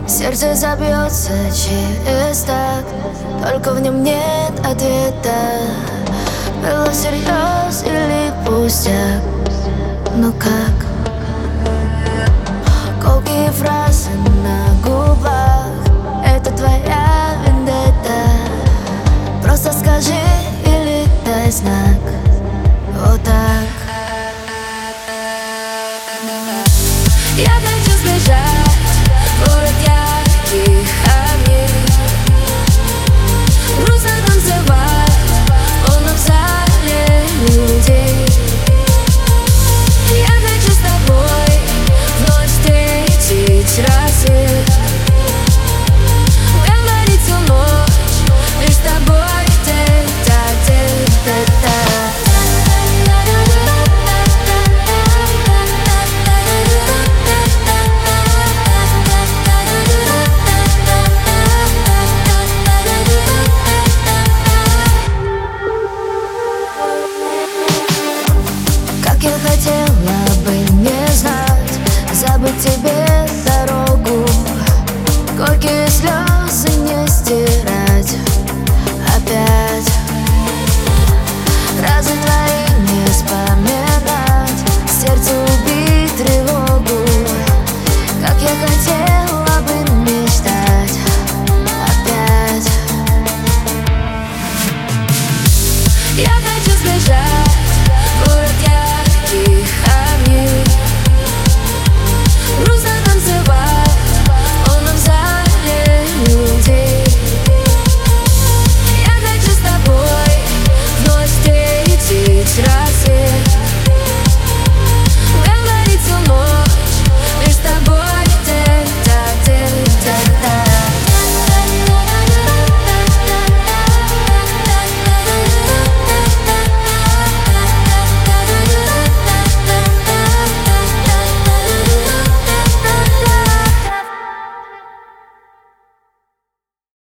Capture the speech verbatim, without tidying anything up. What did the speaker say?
Сердце забьется через так, только в нем нет ответа. Было всерьез или пустяк? Ну как? Колкие фразы на губах — это твоя вендетта. Просто скажи или дай знак. Вот так. Я